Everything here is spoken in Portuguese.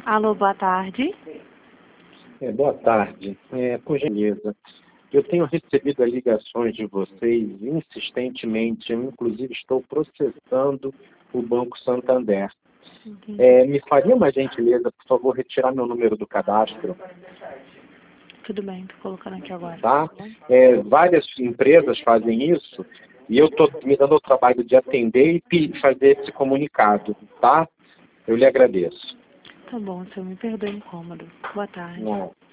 Alô, boa tarde. Boa tarde. Por gentileza, eu tenho recebido as ligações de vocês insistentemente. Eu, inclusive, estou processando o Banco Santander. Me faria uma gentileza, por favor, retirar meu número do cadastro? Tudo bem, estou colocando aqui agora. Tá? Várias empresas fazem isso e eu estou me dando o trabalho de atender e fazer esse comunicado, tá? Eu lhe agradeço. Tá bom, senhor, me perdoe o incômodo. Boa tarde. Não.